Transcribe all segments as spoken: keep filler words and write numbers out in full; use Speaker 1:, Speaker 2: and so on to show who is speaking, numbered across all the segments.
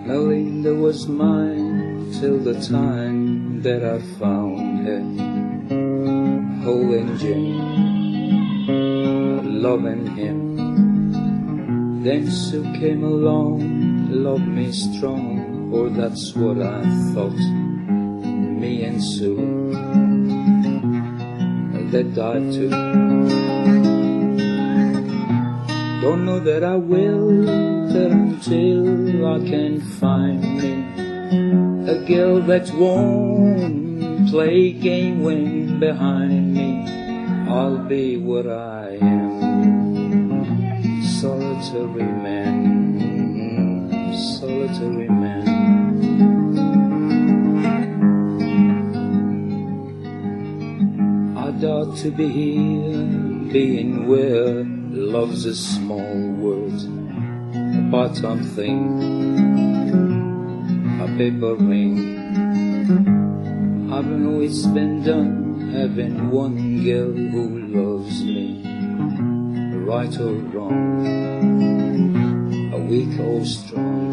Speaker 1: Melinda was mine till the time that I found her, holding Jim, loving him. Then Sue came along, loved me strong, or that's what I thought. Me and Sue, they died too. Don't know that I will, that until I can find me a girl that won't play game when behind me I'll be what I am, solitary man, solitary man. I doubt to be here, being where love's a small word, a bottom thing, a paper ring. I don't know it's been done, having one girl who loves me, right or wrong, a weak or strong.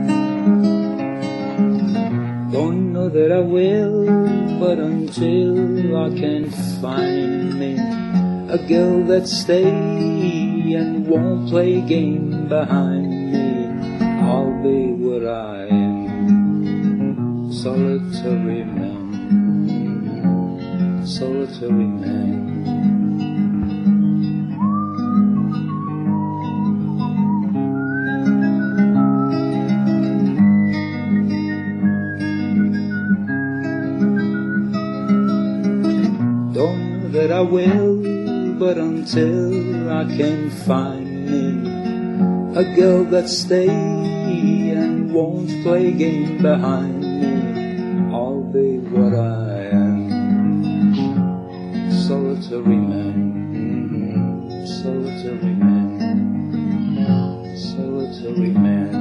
Speaker 1: Don't know that I will, but until I can find me a girl that stay and won't play game behind me, I'll be what I am, solitary man, solitary man. Don't know that I will, but until I can find me a girl that stay and won't play game behind me, I'll be what I am, solitary man, solitary man, solitary man.